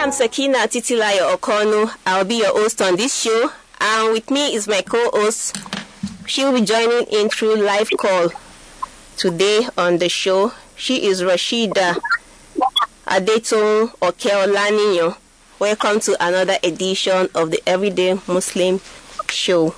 I'm Sakina Titilayo Okono. I'll be your host on this show, and with me is my co-host. She will be joining in through live call. Today on the show, she is Rashida Adetun Okeolaniyo. Welcome to another edition of the Everyday Muslim Show.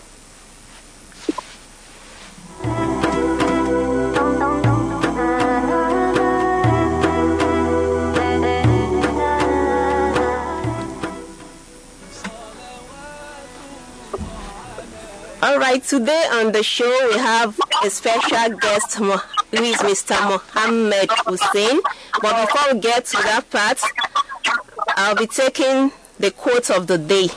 Alright, today on the show we have a special guest who is Mr. Mohammed Hussein. But before we get to that part, I'll be taking the quote of the day.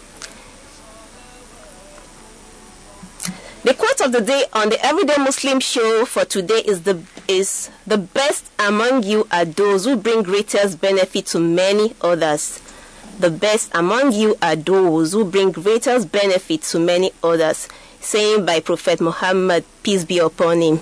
The quote of the day on the Everyday Muslim Show for today is the best among you are those who bring greatest benefit to many others. The best among you are those who bring greatest benefit to many others, saying by Prophet Muhammad, peace be upon him.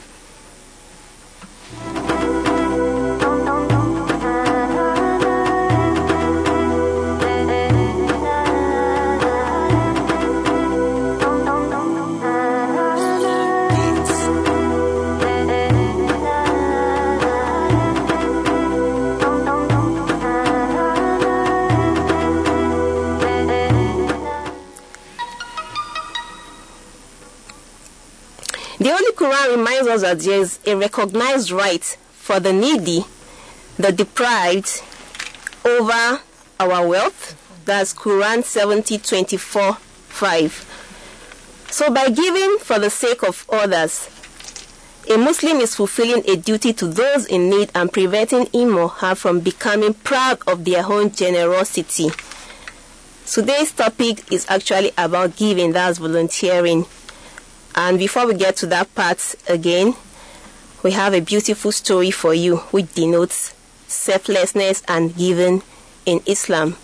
The Holy Quran reminds us that there is a recognized right for the needy, the deprived, over our wealth. That's Quran 70:24-5. So by giving for the sake of others, a Muslim is fulfilling a duty to those in need and preventing him or her from becoming proud of their own generosity. Today's topic is actually about giving, that's volunteering. And before we get to that part again, we have a beautiful story for you which denotes selflessness and giving in Islam.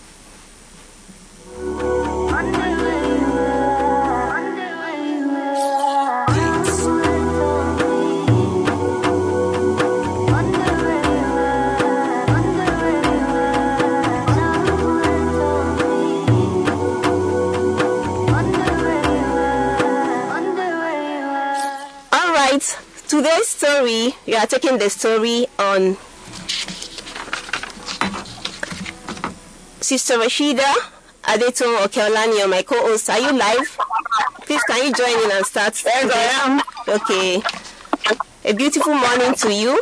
Today's story, we are taking the story on Sister Rashida Adetun Okeolaniyo, my co-host. Are you live? Please, can you join in and start? Yes, I am. Okay. A beautiful morning to you.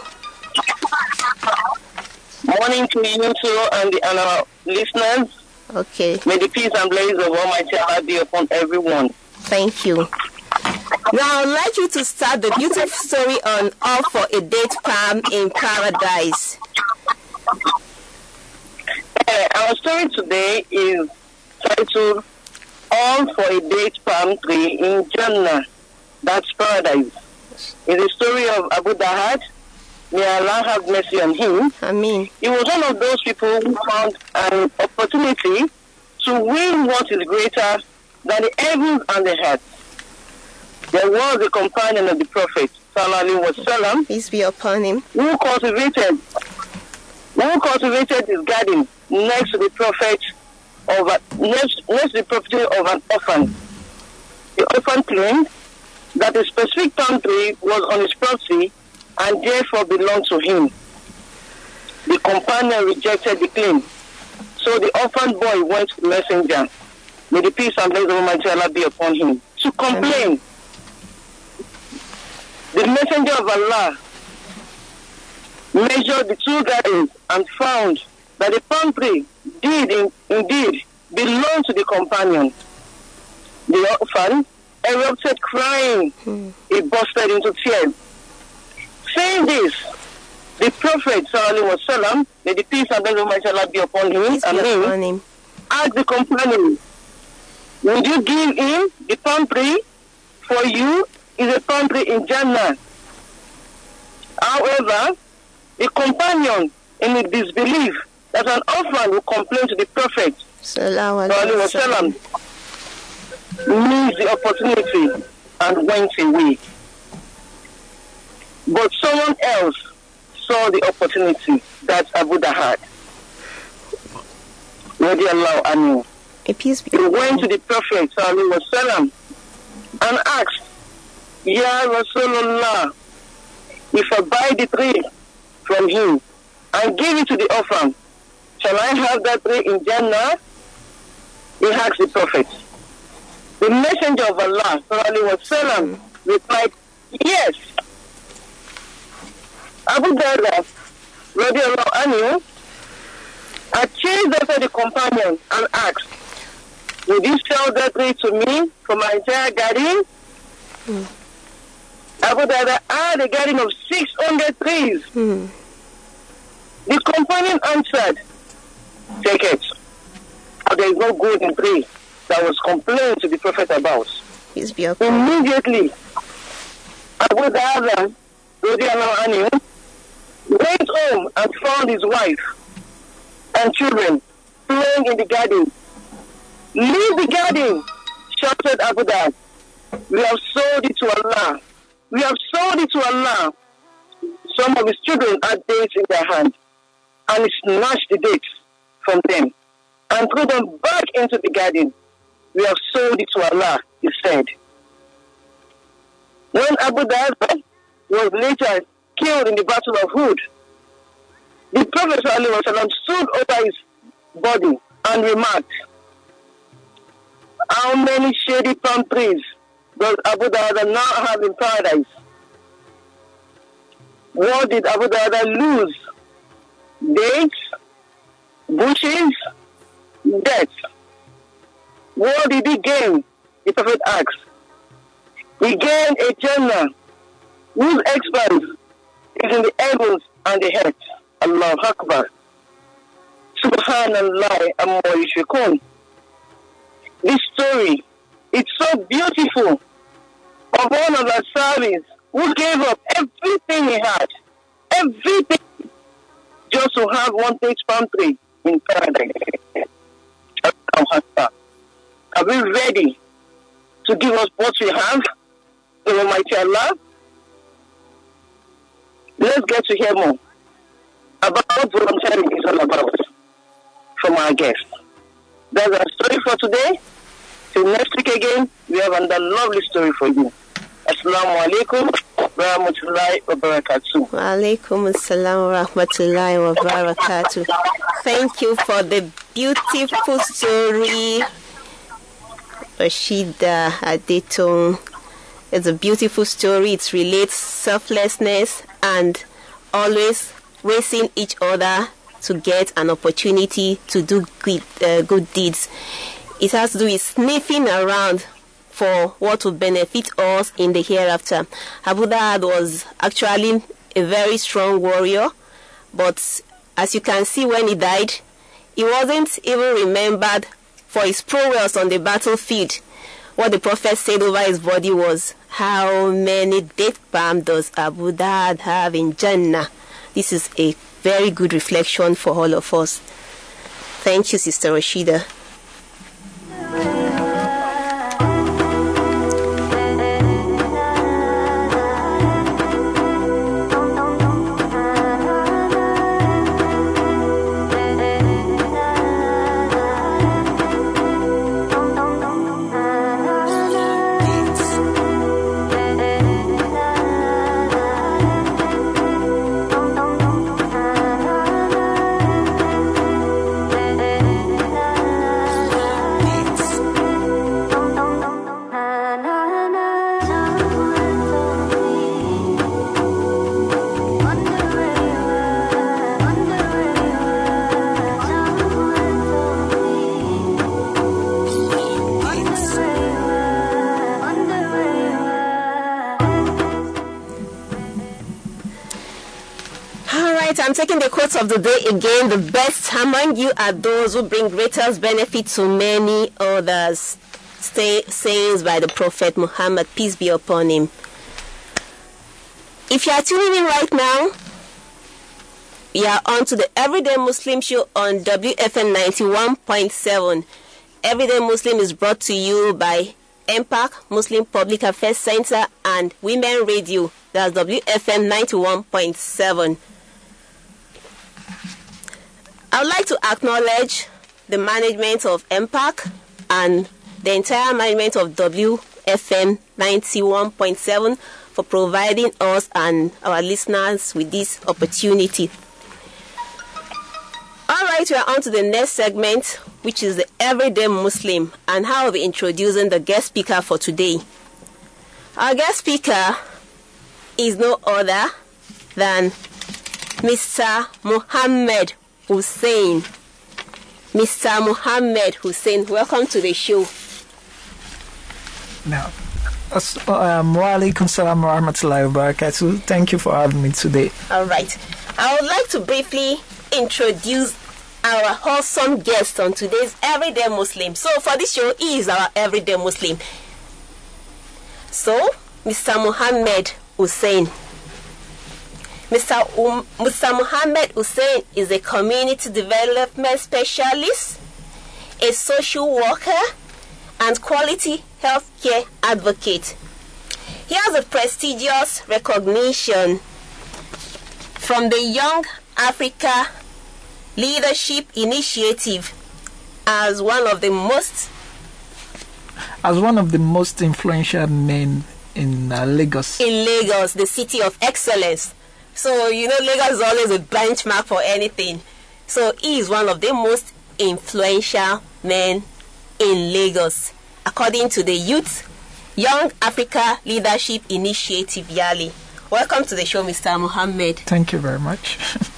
Morning to you too and our listeners. Okay. May the peace and blessings of Almighty Allah be upon everyone. Thank you. Now, I'd like you to start the beautiful story on All for a Date Palm in Paradise. Our story today is titled All for a Date Palm Tree in Jannah. That's paradise. It's the story of Abu Dahad. May Allah have mercy on him. Ameen. He was one of those people who found an opportunity to win what is greater than the heavens and the earth. There was a companion of the Prophet, Sallallahu Alaihi Wasallam, peace be upon him, who cultivated his garden next to the property of an orphan. The orphan claimed that a specific palm tree was on his property and therefore belonged to him. The companion rejected the claim, so the orphan boy went to the messenger, may the peace and blessings of Almighty Allah be upon him, to complain. The messenger of Allah measured the two gardens and found that the palm tree did indeed belong to the companion. The orphan erupted crying. He bursted into tears. Saying this, the Prophet Sallallahu Alaihi Wasallam, may the peace and blessings of Almighty Allah be upon him, asked the companion, would you give him the palm tree? For you is a palm tree in Jannah. However, the companion, in his disbelief that an orphan will complain to the Prophet Sallallahu Alaihi Wasallam, missed the opportunity and went away. But someone else saw the opportunity, that's Abu Dahad. radiallahu anhu, A peace be he upon went to him. the Prophet sallallahu alaihi wasallam and asked, Ya Rasulullah, if I buy the tree from him and give it to the orphan, shall I have that tree in Jannah? He asked the Prophet. The Messenger of Allah sallallahu alaihi wasallam replied, yes. Abu Darda radiallahu anhu had chased after the companion and asked, would you sell that tree to me for my entire garden? Abu Darda had a garden of 600 trees. The companion answered, take it. There is no golden tree that was complained to the Prophet about. Peace be upon him. Immediately, Abu Darda radiallahu anhu went home and found his wife and children playing in the garden. Leave the garden, shouted Abu Darda. We have sold it to Allah. We have sold it to Allah. Some of his children had dates in their hand, and he snatched the dates from them and threw them back into the garden. We have sold it to Allah, he said. When Abu Darda was later killed in the Battle of Uhud, the Prophet ﷺ stood over his body and remarked, how many shady palm trees does Abu Darda now have in paradise? What did Abu Darda lose? Dates? Bushes? Death? What did he gain? The Prophet asked. He gained a Jannah whose expanse is in the heavens and the earth. Allahu Akbar. Subhanallah amma yushrikun. This story, it's so beautiful, of one of our Sahabis who gave up everything he had, everything, just to have one date palm tree in paradise. Are we ready to give us what we have in Almighty Allah? Let's get to hear more about what volunteering is all about from our guest. That's our story for today. Till next week again, we have another lovely story for you. Assalamu alaikum wa rahmatullahi wa barakatuh. Wa alaikum assalam wa rahmatullahi wa barakatuh. Thank you for the beautiful story, Rashida Adetong. It's a beautiful story. It relates selflessness and always racing each other to get an opportunity to do good deeds. It has to do with sniffing around for what will benefit us in the hereafter. Abu Darda was actually a very strong warrior, but as you can see, when he died, he wasn't even remembered for his prowess on the battlefield. What the Prophet said over his body was, how many date palm does Abu Darda have in Jannah? This is a very good reflection for all of us. Thank you, Sister Rashida. I'm taking the quotes of the day again. The best among you are those who bring greatest benefit to many others. Sayings by the Prophet Muhammad, peace be upon him. If you are tuning in right now, we are on to the Everyday Muslim Show on WFM 91.7. Everyday Muslim is brought to you by MPAC, Muslim Public Affairs Center, and Women Radio. That's WFM 91.7. I would like to acknowledge the management of MPAC and the entire management of WFM 91.7 for providing us and our listeners with this opportunity. Alright, we are on to the next segment, which is the Everyday Muslim, and how I'll be introducing the guest speaker for today. Our guest speaker is no other than Mr. Muhammad Hussein. Mr. Muhammad Hussein, welcome to the show. Now, wa alaikum salam wa rahmatullahi wa barakatuh. Thank you for having me today. Alright, I would like to briefly introduce our wholesome guest on today's Everyday Muslim. So for this show, he is our Everyday Muslim. So, Mr. Muhammad Hussein. Mr. Muhammad Hussein is a community development specialist, a social worker, and quality healthcare advocate. He has a prestigious recognition from the Young Africa Leadership Initiative as one of the most influential men in Lagos. In Lagos, the city of excellence. So, Lagos is always a benchmark for anything. So, he is one of the most influential men in Lagos, according to the Young Africa Leadership Initiative, YALI. Welcome to the show, Mr. Muhammad. Thank you very much.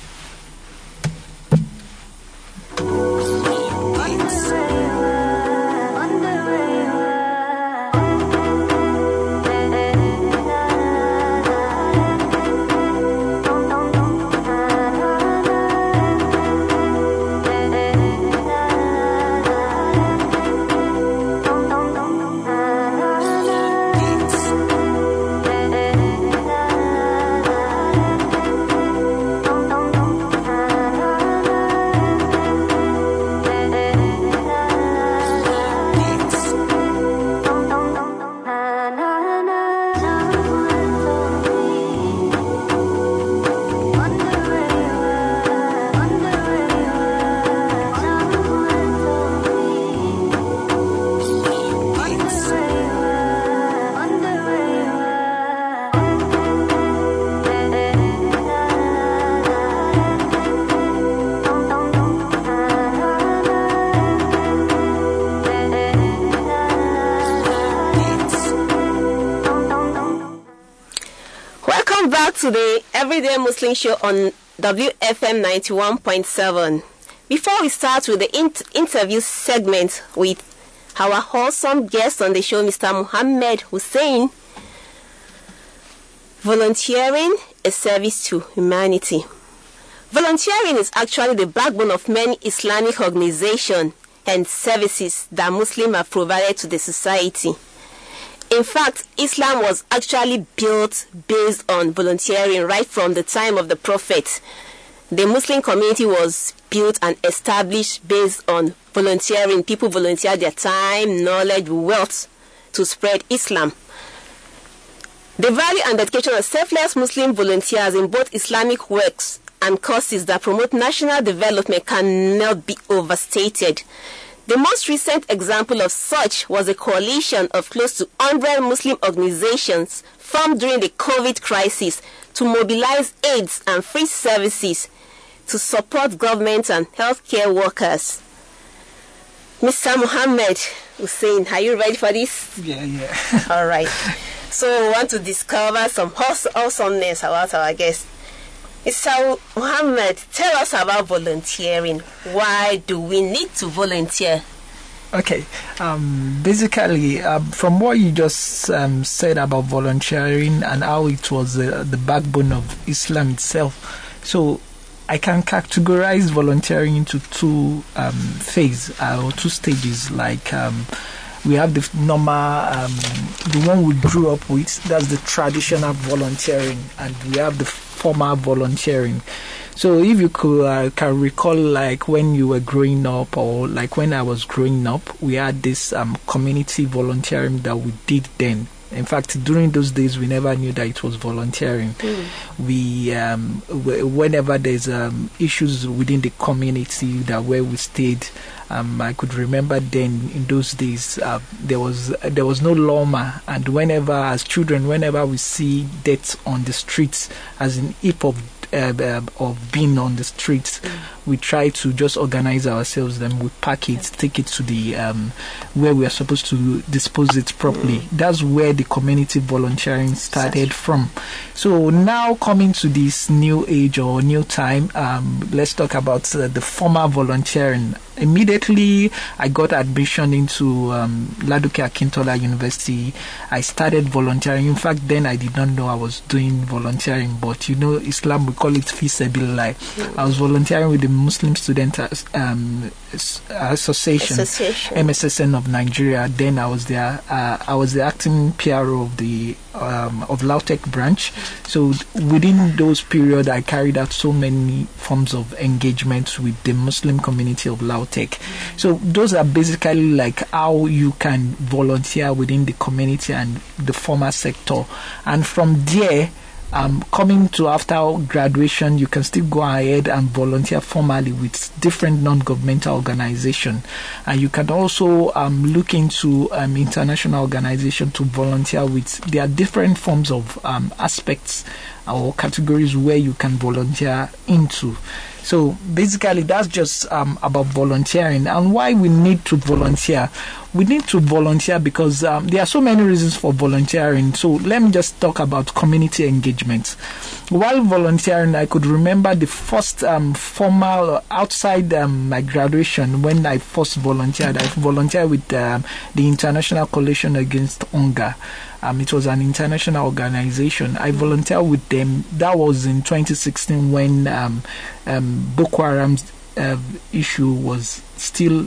To the Everyday Muslim Show on WFM 91.7. Before we start with the interview segment with our wholesome guest on the show, Mr. Muhammad Hussein, volunteering a service to humanity. Volunteering is actually the backbone of many Islamic organizations and services that Muslims have provided to the society. In fact, Islam was actually built based on volunteering right from the time of the Prophet. The Muslim community was built and established based on volunteering. People volunteered their time, knowledge, wealth to spread Islam. The value and dedication of selfless Muslim volunteers in both Islamic works and causes that promote national development cannot be overstated. The most recent example of such was a coalition of close to 100 Muslim organizations formed during the COVID crisis to mobilize aids and free services to support government and healthcare workers. Mr. Muhammad Hussein, are you ready for this? Yeah. All right. So we want to discover some awesomeness about our guest. Mr. Muhammad, tell us about volunteering. Why do we need to volunteer? Okay. Basically, from what you just said about volunteering and how it was the backbone of Islam itself, so I can categorize volunteering into two phases or two stages. Like we have the normal, the one we grew up with. That's the traditional volunteering, and we have the formal volunteering. So if you could can recall, like when you were growing up, or like when I was growing up, we had this community volunteering that we did then. In fact, during those days, we never knew that it was volunteering. We, whenever there's issues within the community that where we stayed, I could remember then in those days there was no lawma, and whenever as children, whenever we see deaths on the streets, as in heap of being on the streets, we try to just organize ourselves. Then we pack it, take it to the where we are supposed to dispose it properly. That's where the community volunteering started from. So now coming to this new age or new time, let's talk about the formal volunteering. Immediately I got admission into Ladoke Akintola University. I started volunteering. In fact, then I did not know I was doing volunteering, but you know, Islam, we call it fi sabilillah. I was volunteering with the Muslim Student Association, MSSN of Nigeria. Then I was there. I was the acting PRO of the of Lautech branch. So within those periods, I carried out so many forms of engagement with the Muslim community of Lautech. So those are basically like how you can volunteer within the community and the formal sector. And from there, coming to after graduation, you can still go ahead and volunteer formally with different non-governmental organizations. And you can also look into international organizations to volunteer with. There are different forms of aspects or categories where you can volunteer into. So basically, that's just about volunteering and why we need to volunteer. We need to volunteer because there are so many reasons for volunteering. So let me just talk about community engagement. While volunteering, I could remember the first formal outside my graduation when I first volunteered. I volunteered with the International Coalition Against Hunger. It was an international organization. I volunteered with them. That was in 2016 when Boko Haram's issue was still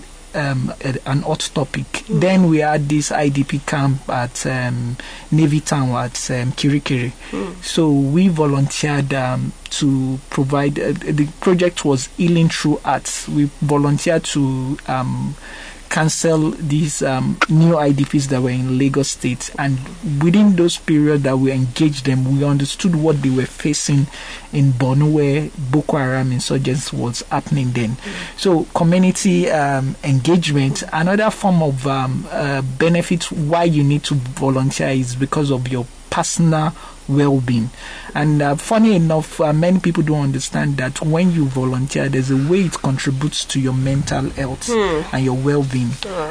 an hot topic. Then we had this IDP camp at Navy Town at Kirikiri. So we volunteered to provide, the project was Healing Through Arts. We volunteered to cancel these new IDPs that were in Lagos State, and within those periods that we engaged them, we understood what they were facing in Borno, where Boko Haram insurgents was happening then. So community engagement, another form of benefit why you need to volunteer is because of your personal well-being. And funny enough, many people don't understand that when you volunteer, there's a way it contributes to your mental health and your well-being.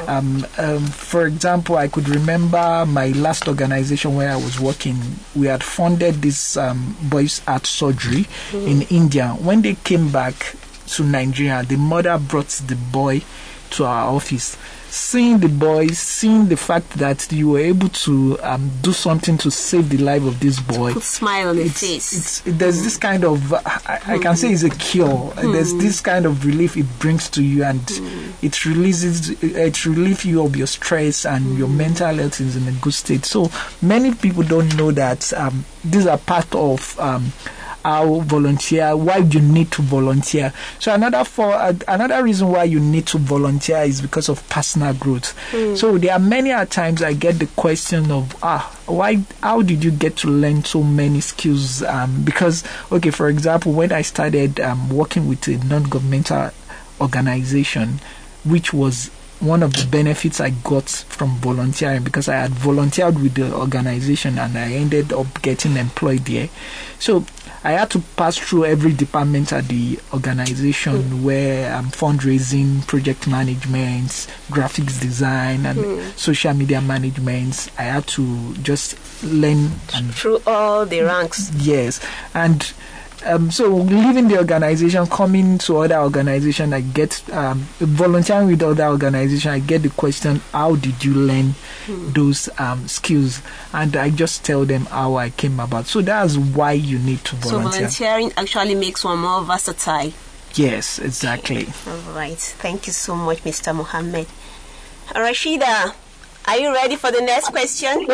For example, I could remember my last organization where I was working. We had funded this boys' art surgery in India. When they came back to Nigeria, the mother brought the boy to our office. Seeing the boys, seeing the fact that you were able to do something to save the life of this boy, put smile on his face. There's this kind of, I can say it's a cure. There's this kind of relief it brings to you, and it relieves you of your stress, and your mental health is in a good state. So many people don't know that these are part of how volunteer, why you need to volunteer. So another reason why you need to volunteer is because of personal growth. So there are many times I get the question of how did you get to learn so many skills? Because okay, for example, when I started working with a non-governmental organization, which was one of the benefits I got from volunteering, because I had volunteered with the organization and I ended up getting employed there. So I had to pass through every department at the organization, where fundraising, project management, graphics design, and social media management. I had to just learn through all the ranks. Yes, and so leaving the organization, coming to other organization, I get volunteering with other organization. I get the question, how did you learn those skills? And I just tell them how I came about. So that's why you need to volunteer. So volunteering actually makes one more versatile. Yes, exactly. All right. Thank you so much, Mr. Mohammed. Rashida, are you ready for the next question?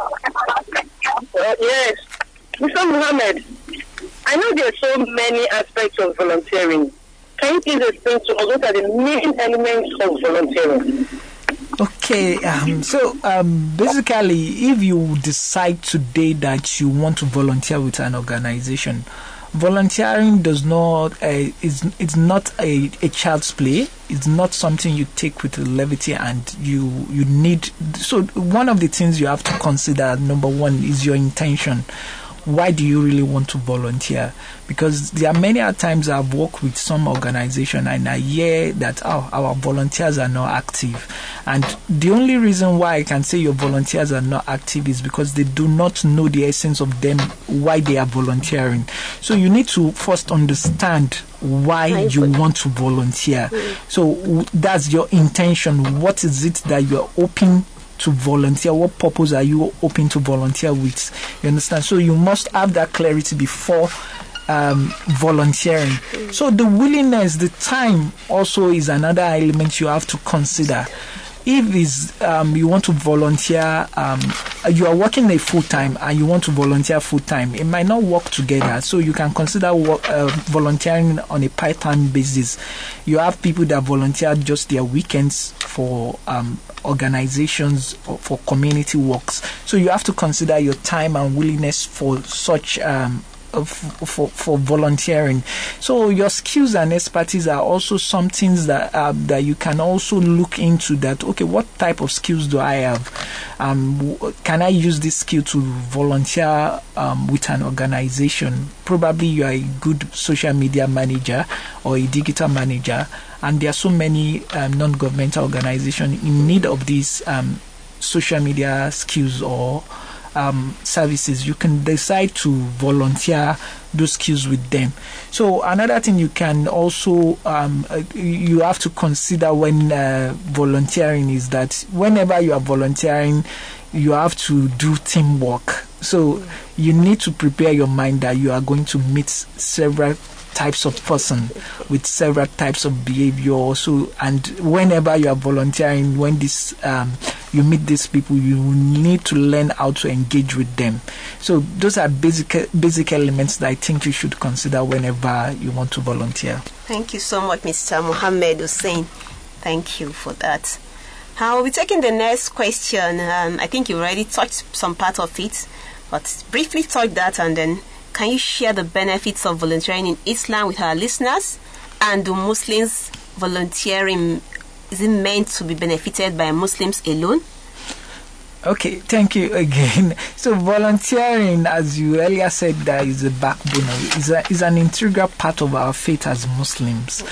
Yes. Mr. Mohammed, I know there are so many aspects of volunteering. Can you please explain to us what are the main elements of volunteering? Okay. Okay, basically, if you decide today that you want to volunteer with an organization, volunteering does not it's not a child's play. It's not something you take with levity, and you need. So one of the things you have to consider, number one, is your intention. Why do you really want to volunteer? Because there are many times I've worked with some organization and I hear that our volunteers are not active, and the only reason why I can say your volunteers are not active is because they do not know the essence of them, why they are volunteering. So you need to first understand why you want to volunteer. So that's your intention. What is it that you are hoping to volunteer? What purpose are you hoping to volunteer with? You understand? So you must have that clarity before volunteering. So the willingness, the time also is another element you have to consider. If you want to volunteer, you are working a full-time and you want to volunteer full-time, it might not work together. So you can consider volunteering on a part-time basis. You have people that volunteer just their weekends for organizations or for community works. So you have to consider your time and willingness for such for volunteering. So your skills and expertise are also some things that that you can also look into. That okay, what type of skills do I have? Can I use this skill to volunteer with an organization? Probably you are a good social media manager or a digital manager, and there are so many non-governmental organizations in need of these social media skills or services. You can decide to volunteer those skills with them. So another thing you can also you have to consider when volunteering is that whenever you are volunteering, you have to do teamwork. So you need to prepare your mind that you are going to meet several types of person with several types of behavior. So, and whenever you are volunteering, when this you meet these people, you need to learn how to engage with them. So those are basic elements that I think you should consider whenever you want to volunteer. Thank you so much, Mr. Mohammed Hussein. Thank you for that. I'll be taking the next question. I think you already touched some part of it, but briefly touch that, and then can you share the benefits of volunteering in Islam with our listeners? And do Muslims volunteering, is it meant to be benefited by Muslims alone? Okay, thank you again. So volunteering, as you earlier said, that is a backbone, is an integral part of our faith as Muslims.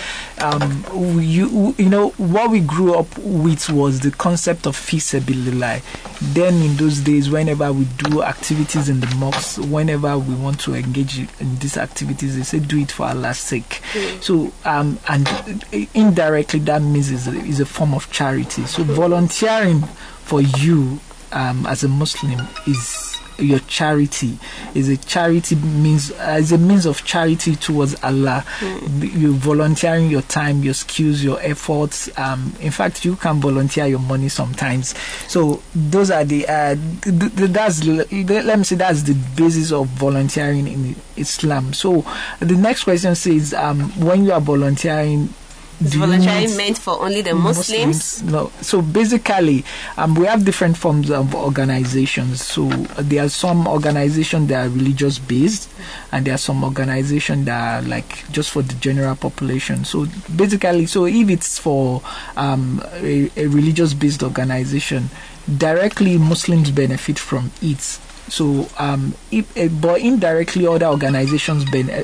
You know, what we grew up with was the concept of fi sabilillah. Then in those days, whenever we do activities in the mosque, whenever we want to engage in these activities, they say do it for Allah's sake. So and indirectly that means is a form of charity. So volunteering for you as a Muslim is your charity. Is a charity means as a means of charity towards Allah. You volunteering your time, your skills, your efforts. In fact, you can volunteer your money sometimes. So those are the that's let me say that's the basis of volunteering in Islam. So the next question says, when you are volunteering, is volunteering meant for only the Muslims? No. So basically, we have different forms of organizations. So there are some organizations that are religious based, and there are some organizations that are like just for the general population. So basically, so if it's for a religious based organization, directly Muslims benefit from it. So, but indirectly, other organizations,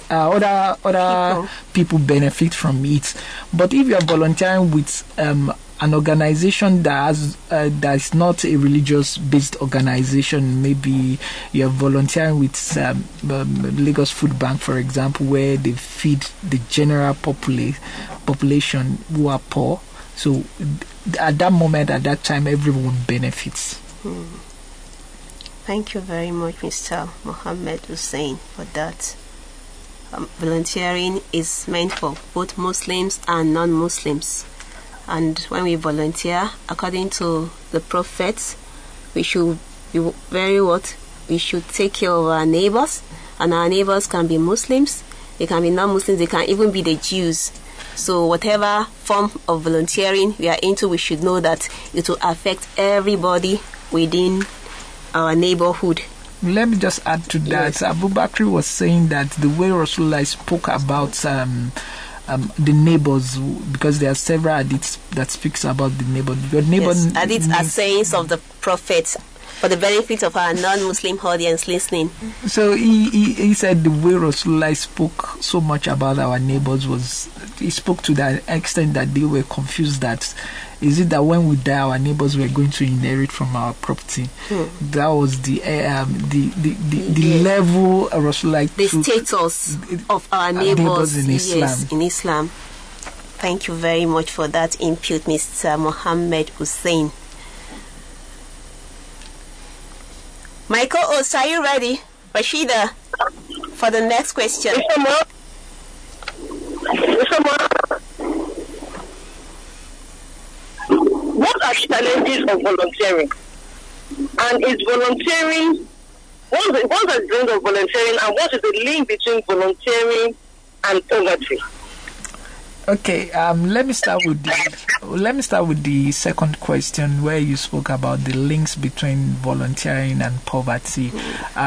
other people benefit from it. But if you are volunteering with an organization that's not a religious-based organization, maybe you are volunteering with Lagos Food Bank, for example, where they feed the general population who are poor. So, at that moment, at that time, everyone benefits. Thank you very much, Mr. Mohammed Hussein, for that. Volunteering is meant for both Muslims and non-Muslims. And when we volunteer, according to the prophets, we should be we should take care of our neighbors. And our neighbors can be Muslims, they can be non-Muslims, they can even be the Jews. So whatever form of volunteering we are into, we should know that it will affect everybody within our neighborhood. Let me just add to that. Yes. Abu Bakr was saying that the way Rasulullah spoke about the neighbors, because there are several hadiths that speaks about the neighbor. Your neighbor. Yes, hadiths are sayings of the prophets for the benefit of our non-Muslim audience listening. So he said the way Rasulullah spoke so much about our neighbors was, he spoke to the extent that they were confused that, is it that when we die our neighbors were going to inherit from our property? That was the level Rasulullah The took status of our neighbors in Islam. Yes, in Islam. Thank you very much for that input, Mr. Mohammed Hussein. Michael Osa, are you ready? Rashida, for the next question. What are challenges of volunteering? And is volunteering, what is the end of volunteering, and what is the link between volunteering and poverty? Okay, let me start with the second question where you spoke about the links between volunteering and poverty. I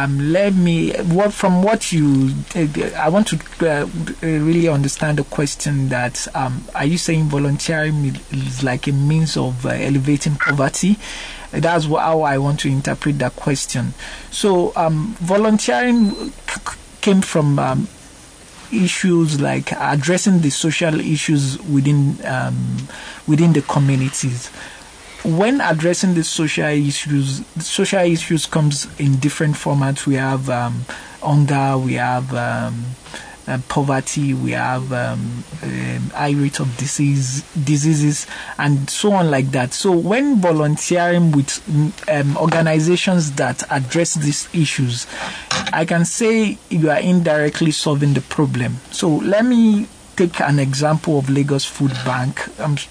want to really understand the question that are you saying volunteering is like a means of elevating poverty? That's how I want to interpret that question. So volunteering came from issues like addressing the social issues within the communities. When addressing the social issues comes in different formats. We have hunger, we have poverty, we have high rate of diseases, and so on like that. So when volunteering with organizations that address these issues, I can say you are indirectly solving the problem. So let me take an example of Lagos Food Bank.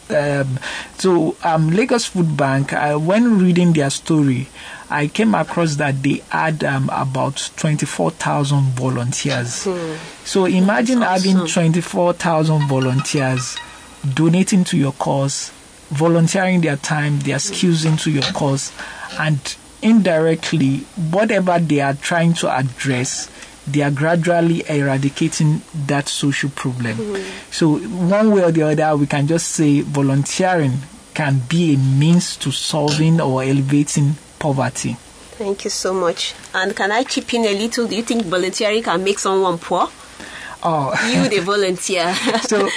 Lagos Food Bank, when reading their story, I came across that they had about 24,000 volunteers. So imagine having 24,000 volunteers donating to your cause, volunteering their time, their skills into your cause, and indirectly, whatever they are trying to address, they are gradually eradicating that social problem. So one way or the other, we can just say volunteering can be a means to solving or elevating poverty. Thank you so much. And can I chip in a little? Do you think volunteering can make someone poor? Oh, you the volunteer. So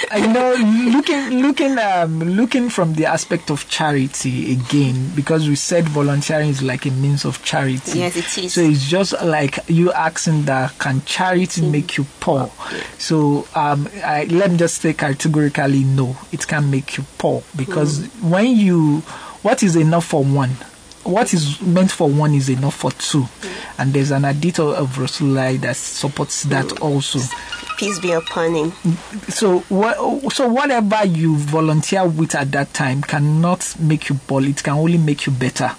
looking from the aspect of charity again, because we said volunteering is like a means of charity. Yes, it is. So it's just like you asking that, can charity make you poor? So let me just say categorically no, it can make you poor, because what is enough for one? What is meant for one is enough for two. And there's an hadith of Rasulullah that supports that also. Peace be upon him. So whatever you volunteer with at that time cannot make you poor. It can only make you better.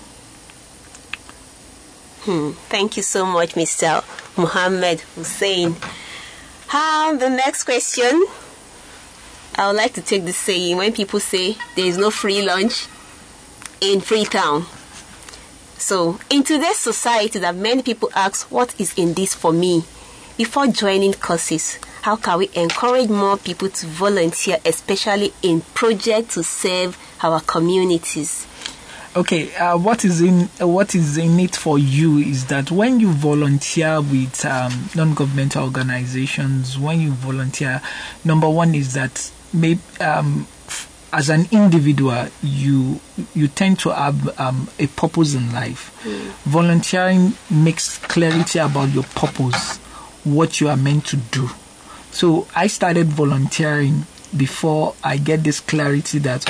Thank you so much, Mr. Mohammed Hussein. The next question. I would like to take the saying when people say there is no free lunch in Freetown. So in today's society that many people ask, what is in this for me? Before joining courses, how can we encourage more people to volunteer, especially in projects to serve our communities? Okay, what is in it for you is that when you volunteer with non-governmental organizations, when you volunteer, number one is that maybe as an individual, you tend to have a purpose in life. Volunteering makes clarity about your purpose, what you are meant to do. So I started volunteering before I get this clarity that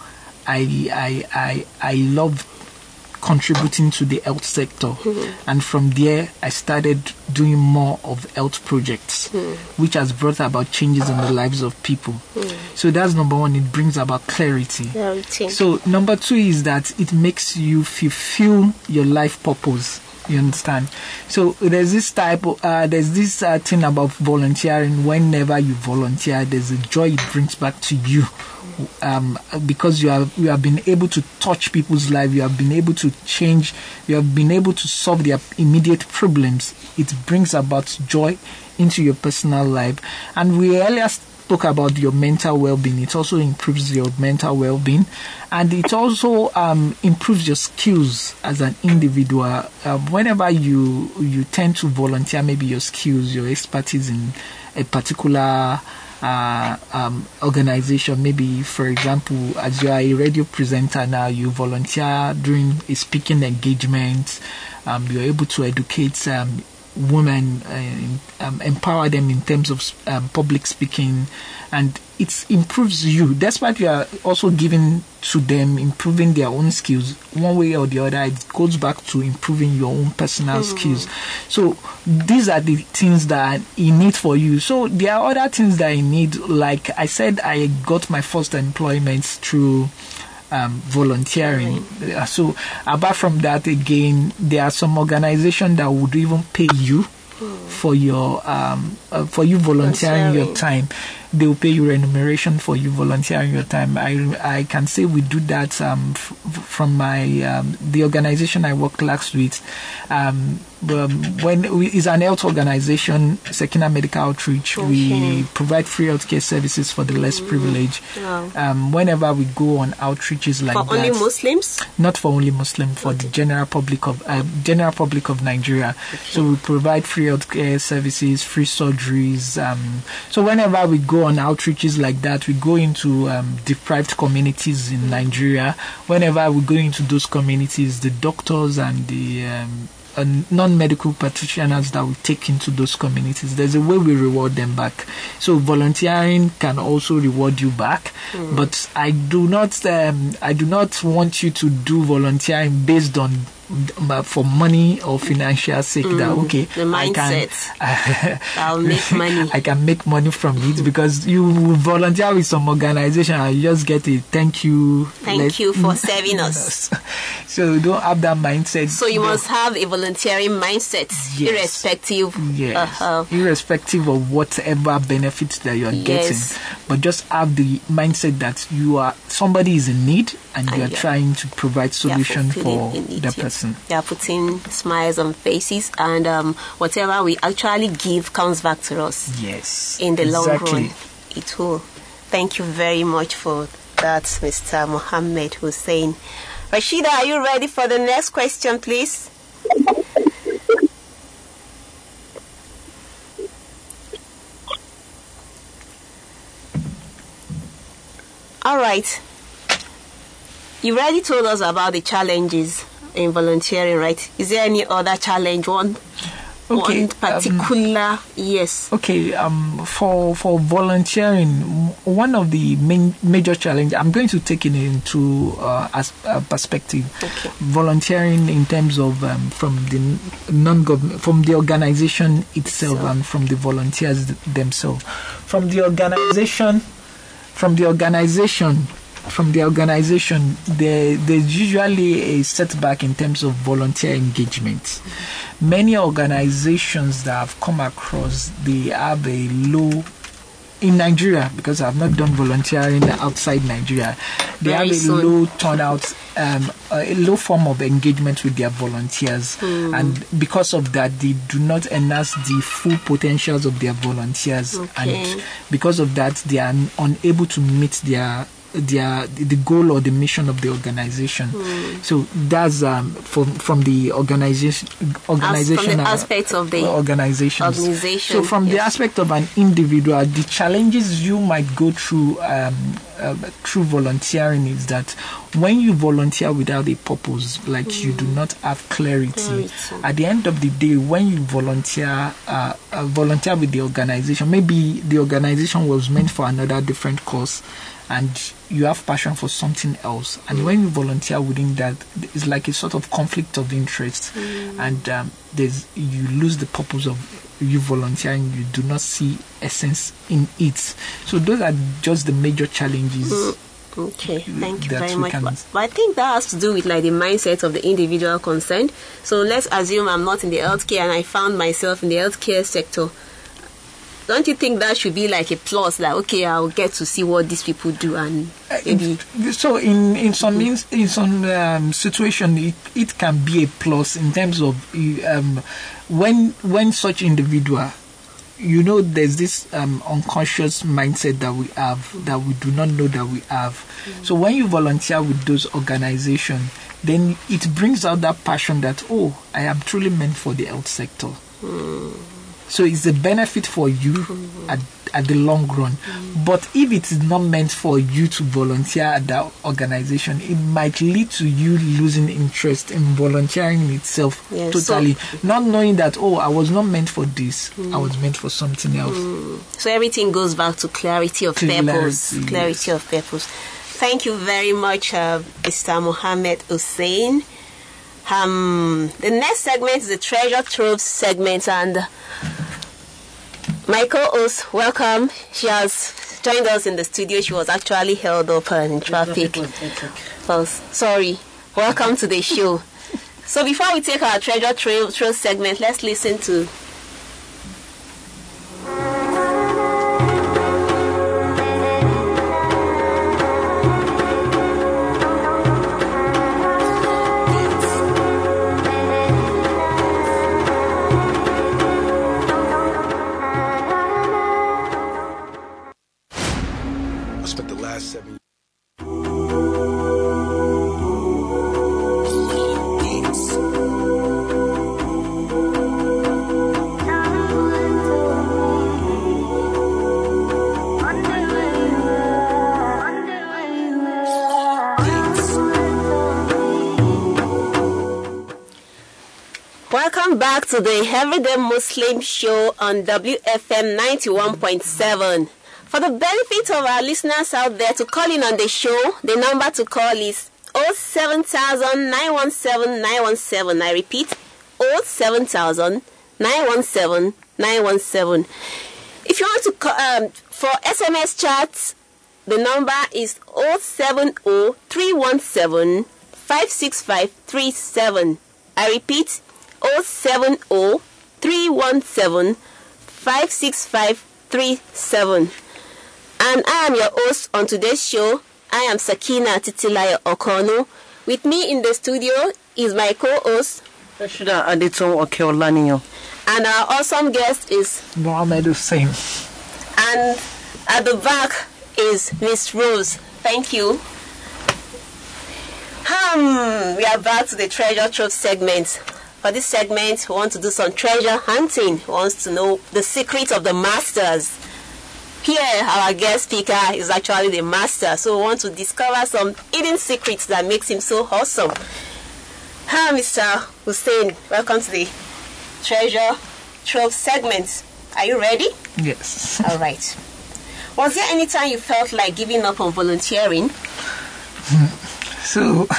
I love contributing to the health sector, and from there I started doing more of health projects, which has brought about changes in the lives of people. So that's number one, it brings about clarity. So number two is that it makes you fulfill your life purpose. You understand? So there's this thing about volunteering. Whenever you volunteer, there's a joy it brings back to you. Because you have been able to touch people's lives, you have been able to change, you have been able to solve their immediate problems. It brings about joy into your personal life. And we earlier spoke about your mental well-being. It also improves your mental well-being, and it also improves your skills as an individual. Whenever you tend to volunteer, maybe your skills, your expertise in a particular organization. Maybe, for example, as you are a radio presenter now, you volunteer during a speaking engagement. You're able to educate women, empower them in terms of public speaking, and it improves you. Despite you are also giving to them, improving their own skills, one way or the other, it goes back to improving your own personal skills. So these are the things that you need for you. So there are other things that I need. Like I said, I got my first employment through volunteering. So apart from that, again, there are some organizations that would even pay you for your for you volunteering your time. They will pay you remuneration for you volunteering your time. I can say we do that from my the organization I worked last with. It's an health organization, Sekina Medical Outreach. Okay. We provide free healthcare services for the less privileged. Wow. Whenever we go on outreaches like for that, only Muslims? Not for only Muslims, for the general public of Nigeria. Okay. So we provide free healthcare services, free surgeries. So whenever we go on outreaches like that, we go into deprived communities in Nigeria. Whenever we go into those communities, the doctors and the non-medical practitioners that we take into those communities, there's a way we reward them back. So volunteering can also reward you back, but I do not want you to do volunteering based on for money or financial sake. That okay, the mindset, I'll make money. I can make money from it, because you volunteer with some organization and you just get a thank you for serving us. So you don't have that mindset. So you must have a volunteering mindset, irrespective. Yes, irrespective of whatever benefits that you are getting, but just have the mindset that somebody is in need and you are trying to provide solution for the person. They are putting smiles on faces, and whatever we actually give comes back to us. Yes, in the long run, it will. Thank you very much for that, Mr. Mohammed Hussein. Rashida, are you ready for the next question, please? All right. You already told us about the challenges in volunteering, right? Is there any other challenge? One particular? Yes. Okay. For volunteering, one of the major challenge, I'm going to take it into as a perspective. Okay. Volunteering in terms of from the non-government, from the organization itself, and from the volunteers themselves. From the organization, there's usually a setback in terms of volunteer engagement. Many organizations that I've come across, they have a low, in Nigeria, because I've not done volunteering outside Nigeria, they have a low turnout, a low form of engagement with their volunteers. And because of that, they do not enhance the full potentials of their volunteers. Okay. And because of that, they are unable to meet the goal or the mission of the organization. So that's from the organization from the aspect of the organization. So from the aspect of an individual, the challenges you might go through through volunteering is that when you volunteer without a purpose, like you do not have clarity, at the end of the day, when you volunteer with the organization, maybe the organization was meant for another different cause, and you have passion for something else, and when you volunteer within that, it's like a sort of conflict of interest, and you lose the purpose of you volunteering. You do not see essence in it. So those are just the major challenges Okay, thank you very much. But I think that has to do with like the mindset of the individual concerned. So let's assume I'm not in the healthcare and I found myself in the healthcare sector. Don't you think that should be like a plus? Like, okay, I'll get to see what these people do, and maybe. So in some situation, it can be a plus in terms of when such individual, there's this unconscious mindset that we have that we do not know that we have. Mm-hmm. So when you volunteer with those organizations, then it brings out that passion that, I am truly meant for the health sector. Mm. So it's a benefit for you at the long run. Mm. But if it is not meant for you to volunteer at that organization, it might lead to you losing interest in volunteering in itself totally. Not knowing that, I was not meant for this. I was meant for something else. So everything goes back to clarity of purpose. Clarity of purpose. Thank you very much, Mr. Mohammed Hussein. The next segment is the Treasure Trove segment, and my co-host, welcome. She has joined us in the studio. She was actually held up in traffic. Oh, sorry. Welcome to the show. So before we take our Treasure Trove segment, let's listen to back to the Everyday Muslim show on WFM 91.7. For the benefit of our listeners out there to call in on the show, the number to call is 07000 917 917. I repeat, 07000 917 917. If you want to call, for SMS chats, the number is 070 317 56537. I repeat, 070 317 56537. And I am your host on today's show. I am Sakina Titilayo Okono. With me in the studio is my co-host Rashida Adeton Okeolaniyo. And our awesome guest is Mohammed Hussein. And at the back is Miss Rose. Thank you. We are back to the Treasure Trove segment. For this segment, we want to do some treasure hunting. We want to know the secret of the masters. Here, our guest speaker is actually the master. So we want to discover some hidden secrets that makes him so awesome. Hi, Mr. Hussein. Welcome to the Treasure Trove segment. Are you ready? Yes. All right. Was there any time you felt like giving up on volunteering? So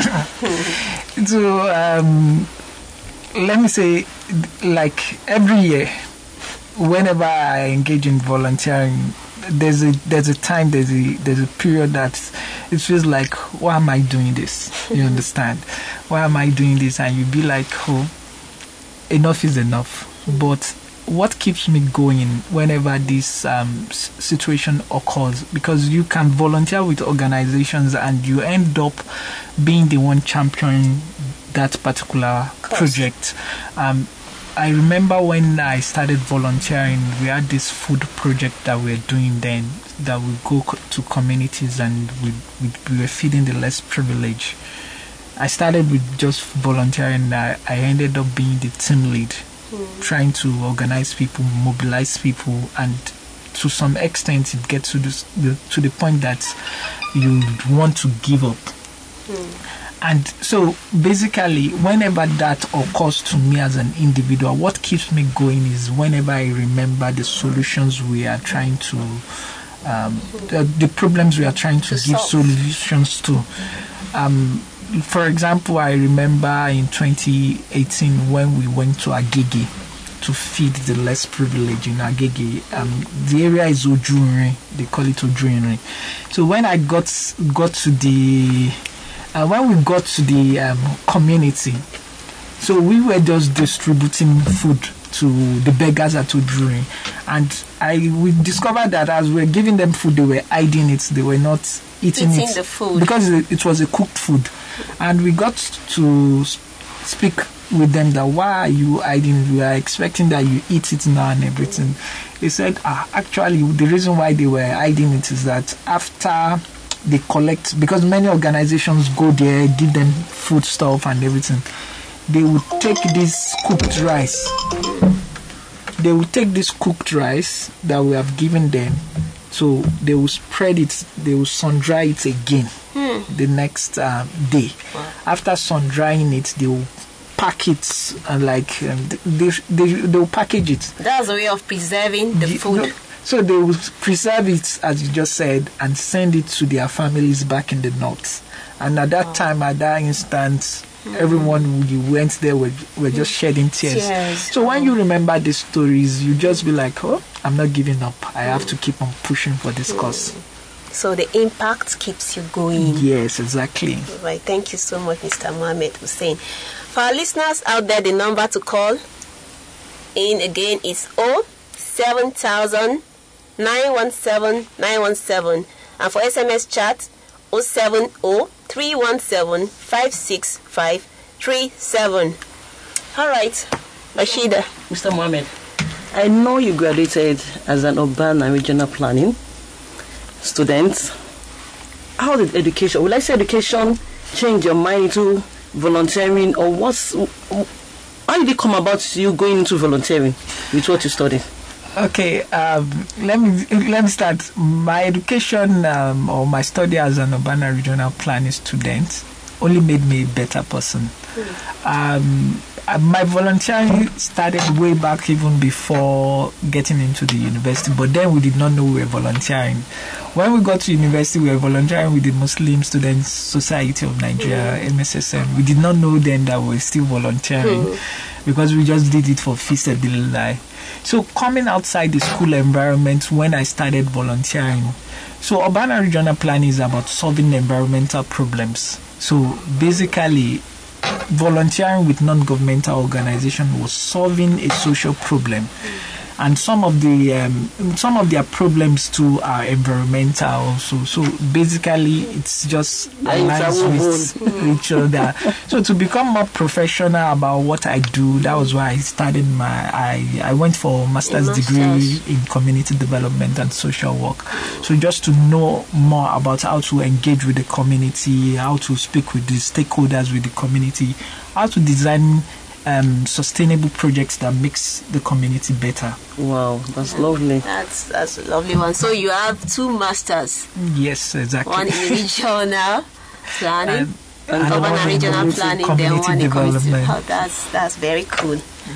let me say, like every year, whenever I engage in volunteering, there's a period that it feels like, why am I doing this? You understand? Why am I doing this? And you be like, enough is enough. But what keeps me going whenever this situation occurs, because you can volunteer with organizations and you end up being the one championing that particular project. I remember when I started volunteering, we had this food project that we were doing then, that we go to communities and we were feeding the less privileged. I started with just volunteering. I ended up being the team lead, trying to organize people, mobilize people, and to some extent it gets to the point that you want to give up. And so basically, whenever that occurs to me as an individual, what keeps me going is whenever I remember the solutions we are trying to, the problems we are trying to give solutions to. For example, I remember in 2018 when we went to Agege to feed the less privileged in Agege. The area is Ojunri. They call it Ojunri. So when I got to the when we got to the community, so we were just distributing food to the beggars at Ojunri, and we discovered that as we were giving them food, they were hiding it. They were not eating it, the food, because it was a cooked food. And we got to speak with them that, why are you hiding? We are expecting that you eat it now and everything. They said, actually, the reason why they were hiding it is that after they collect, because many organizations go there, give them food stuff and everything, they would take this cooked rice. They will take this cooked rice that we have given them, so they will spread it, they will sun dry it again the next day. Wow. After sun drying it, they will pack it they will package it. That's a way of preserving the food. So they will preserve it, as you just said, and send it to their families back in the north. And at that time, at that instant, everyone who went there were just shedding tears. So when you remember these stories, you just be like, oh, I'm not giving up. I have to keep on pushing for this cause. So the impact keeps you going. Yes, exactly. Right. Thank you so much, Mr. Mohammed Hussein. For our listeners out there, the number to call in again is 07000 917 917, and for SMS chat 070 317 56537. All right, Rashida. Mr. Mohammed, I know you graduated as an urban and regional planning student. How did education, will I say education, change your mind into volunteering, or how did it come about you going into volunteering with what you studied? Okay, let me start. My education or my study as an urban and regional planning student only made me a better person. My volunteering started way back even before getting into the university, but then we did not know we were volunteering. When we got to university, we were volunteering with the Muslim Students Society of Nigeria, MSSN. We did not know then that we were still volunteering because we just did it for feasibility. So coming outside the school environment when I started volunteering, so urban and regional planning is about solving environmental problems. So basically, volunteering with non-governmental organization was solving a social problem, and some of their problems too are environmental also. So basically, it's just aligns with each other. So to become more professional about what I do, that was why I started I went for master's degree in community development and social work. So just to know more about how to engage with the community, how to speak with the stakeholders with the community, how to design sustainable projects that makes the community better. Wow, that's lovely. That's a lovely one. So you have 2 masters. Yes, exactly. One in regional planning, and urban and regional planning, then one in community. Oh, that's very cool.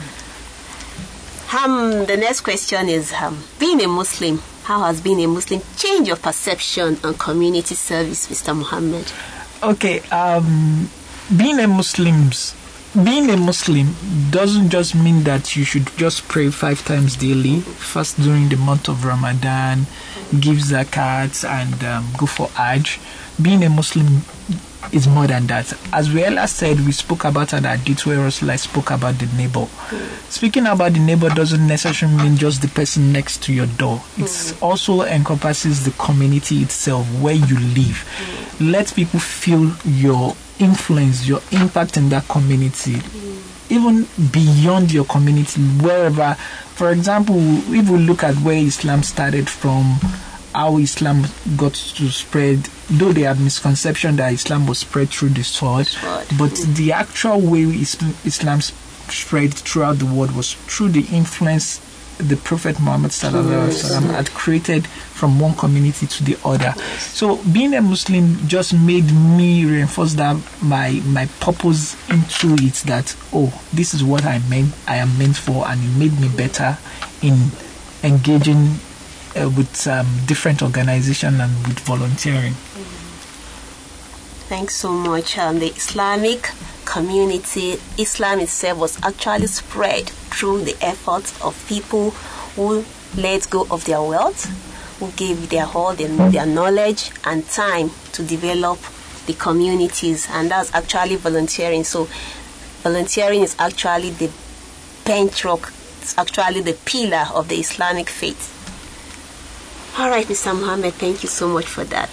The next question is, being a Muslim, how has being a Muslim changed your perception on community service, Mr. Mohammed? Okay, being a Muslim doesn't just mean that you should just pray 5 times daily, fast during the month of Ramadan, give zakat, and go for Hajj. Being a Muslim is more than that. As we earlier said, we spoke about an hadith where Rasulullah spoke about the neighbor. Speaking about the neighbor doesn't necessarily mean just the person next to your door. It also encompasses the community itself, where you live. Let people feel your influence, your impact in that community, even beyond your community, wherever. For example, if we look at where Islam started from, how Islam got to spread, though they had misconception that Islam was spread through the sword, but the actual way Islam spread throughout the world was through the influence the Prophet Muhammad had created from one community to the other. So being a Muslim just made me reinforce that my purpose into it, that this is what I am meant for, and it made me better in engaging with different organizations and with volunteering. Thanks so much. The Islamic community, Islam itself was actually spread through the efforts of people who let go of their wealth, who gave their all, their knowledge and time to develop the communities, and that's actually volunteering. So volunteering is actually the bedrock, it's actually the pillar of the Islamic faith. All right, Mr. Muhammad, thank you so much for that.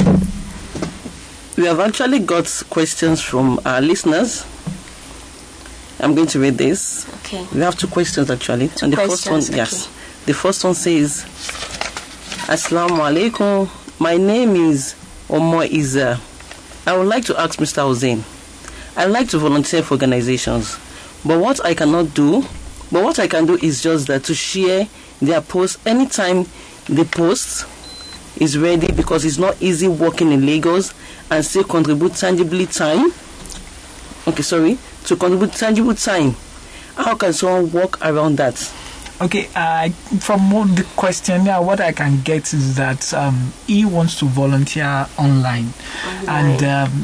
We have actually got questions from our listeners. I'm going to read this. Okay. We have 2 questions actually. Two and the questions, first one, yes. The first one says, Assalamu alaikum. My name is Omo Iza. I would like to ask Mr. Hussein. I like to volunteer for organizations, but what I can do is just that to share their posts anytime the post is ready, because it's not easy working in Lagos and still contribute tangible time. To contribute tangible time. How can someone work around that? Okay, from the question, what I can get is that he wants to volunteer online. And,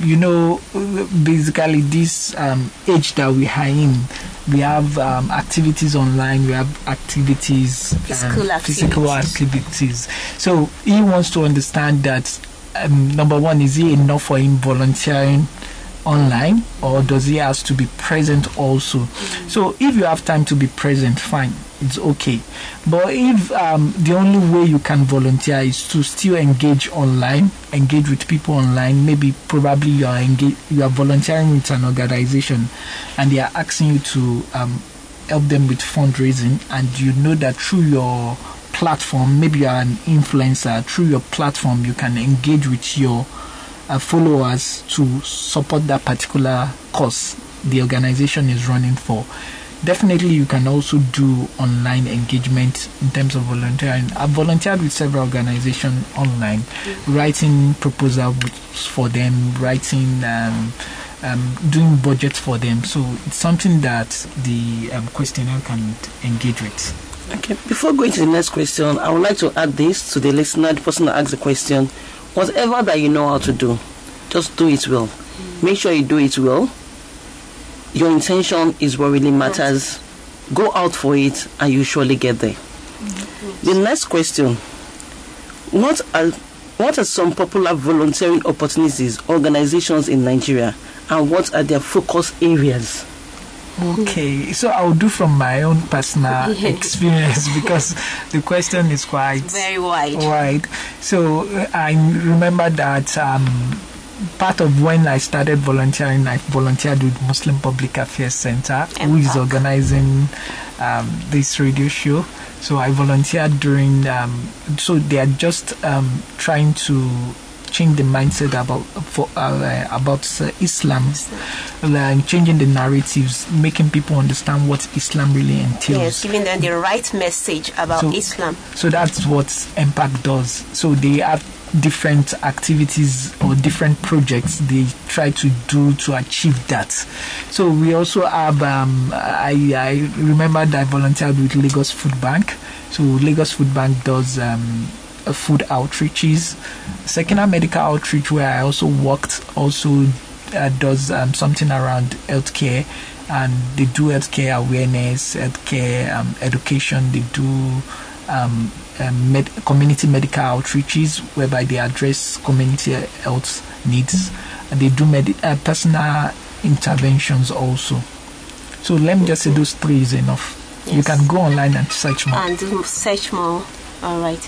basically this age that we are in, we have activities online, we have activities, physical activities. So he wants to understand that, number one, is it enough for him volunteering online, or does he have to be present also? So if you have time to be present, fine, it's okay. But if the only way you can volunteer is to still engage online, engage with people online, probably you are volunteering with an organization and they are asking you to help them with fundraising, and you know that through your platform, maybe you are an influencer, through your platform you can engage with your followers to support that particular cause the organization is running for. Definitely you can also do online engagement in terms of volunteering. I've volunteered with several organizations online, writing proposals for them, writing doing budgets for them. So it's something that the questionnaire can engage with. Okay, before going to the next question, I would like to add this to the listener, the person that asked the question. Whatever that you know how to do, just do it well. Make sure you do it well. Your intention is what really matters. Go out for it and you surely get there. The next question. What are some popular volunteering opportunities, organizations in Nigeria, and what are their focus areas? Okay, so I'll do from my own personal experience, because the question is quite very wide. So I remember that part of when I started volunteering, I volunteered with Muslim Public Affairs Center, who is organizing this radio show. So I volunteered during, so they are just trying to change the mindset about Islam, changing the narratives, making people understand what Islam really entails. Yes, giving them the right message about Islam. So that's what MPAC does. So they have different activities or different projects they try to do to achieve that. So we also have, I remember that I volunteered with Lagos Food Bank. So Lagos Food Bank does food outreaches. Sekina Medical Outreach, where I also worked, also does something around healthcare, and they do healthcare awareness, healthcare education. They do community medical outreaches, whereby they address community health needs, and they do personal interventions also. So let me just say those 3 is enough. Yes. You can go online and search more. All right.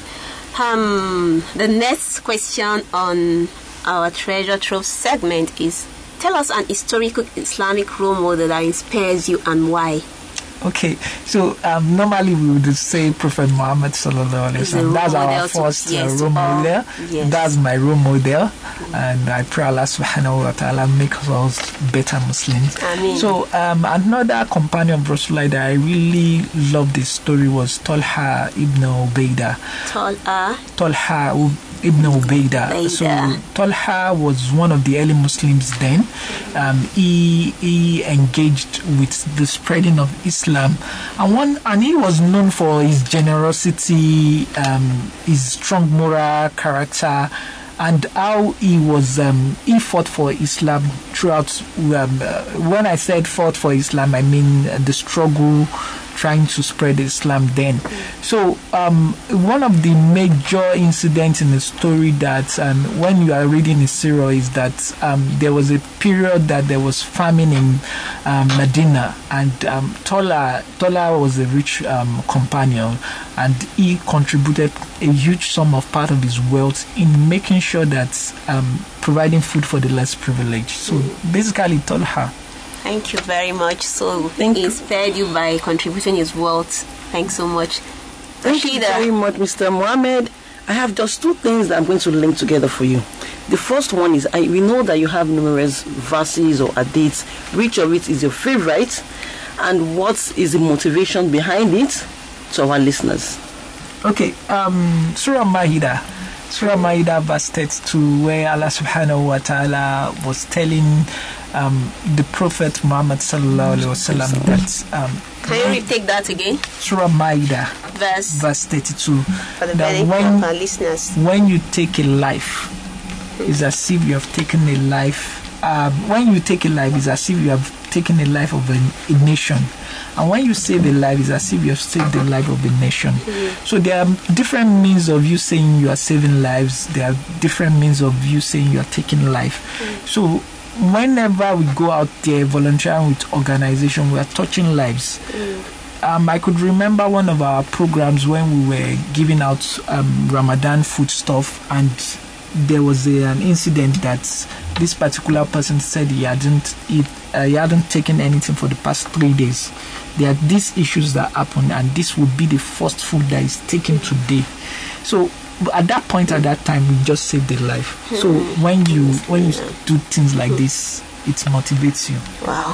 The next question on our Treasure Trove segment is, tell us an historical Islamic role model that inspires you and why. Okay, so normally we would say Prophet Muhammad sallallahu alaihi wasallam. That's our first role model. Yes. That's my role model, and I pray Allah subhanahu wa ta'ala make us better Muslims. Ameen. So another companion of Rasulullah that I really loved this story was Talha ibn Ubaidah. Talha ibn Ubaidah. So Talha was one of the early Muslims then. He engaged with the spreading of Islam, and he was known for his generosity, his strong moral character, and how he was he fought for Islam throughout. When I said fought for Islam, I mean the struggle trying to spread Islam then. So one of the major incidents in the story that when you are reading the Surah is that there was a period that there was famine in Medina, and Tola was a rich companion, and he contributed a huge sum of part of his wealth in making sure that providing food for the less privileged. So basically Talha. Thank you very much. So he spared you by contributing his wealth. Thanks so much. Thank you very much, Mr. Mohammed. I have just two things that I'm going to link together for you. The first one is, we know that you have numerous verses or hadiths. Which of it is your favorite, and what is the motivation behind it to our listeners? Okay, Surah Ma'idah verse 32, where Allah subhanahu wa ta'ala was telling the Prophet Muhammad sallallahu alaihi wasallam that can you retake that again? Surah Ma'idah verse 32, for the benefit of our listeners. When you take a life, it's as if you have taken a life. When you take a life, it's as if you have taken a life of a nation. And when you save a life, it's as if you have saved the life of a nation. So there are different means of you saying you are saving lives. There are different means of you saying you are taking life. So whenever we go out there volunteering with organization, we are touching lives. I could remember one of our programs when we were giving out Ramadan food stuff, and there was an incident that this particular person said he hadn't taken anything for the past 3 days. There are these issues that happen, and this would be the first food that is taken today. So at that point, at that time, we just saved a life. So when you do things like this, it motivates you.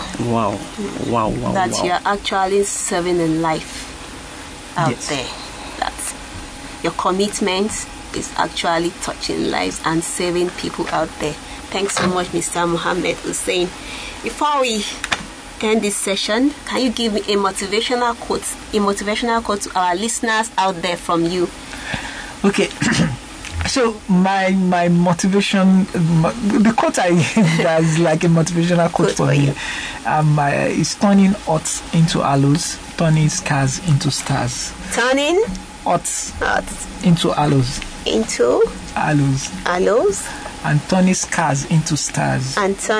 Wow. That you're actually saving a life out there. That's your commitment is actually touching lives and saving people out there. Thanks so much, Mr. Mohammed Hussein. Before we end this session, can you give me a motivational quote to our listeners out there from you? Okay. So my motivation, the quote I that's like a motivational quote for me, is turning odds into aloes, turning scars into stars. Turning odds into aloes. Into aloes. And turning scars into stars.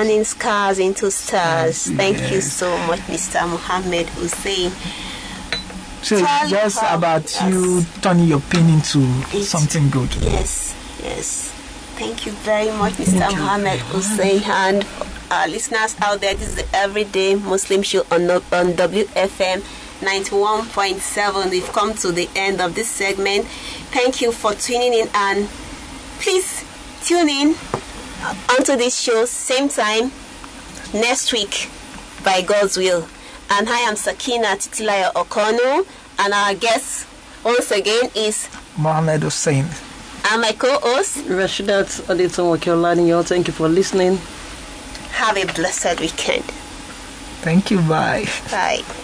Thank you so much, Mr. Mohammed Hussein. So it's just about you turning your pain into something good. Yes. Thank you very much, Mr. Mohammed Hussein. And our listeners out there, this is the Everyday Muslim Show on WFM 91.7. We've come to the end of this segment. Thank you for tuning in, and please tune in onto this show same time next week by God's will. And I am Sakina Titilayo Okono, and our guest once again is Mohammed Hussein. And my co-host Rashidat Adetonwokeolaniyo. Thank you for listening. Have a blessed weekend. Thank you. Bye. Bye.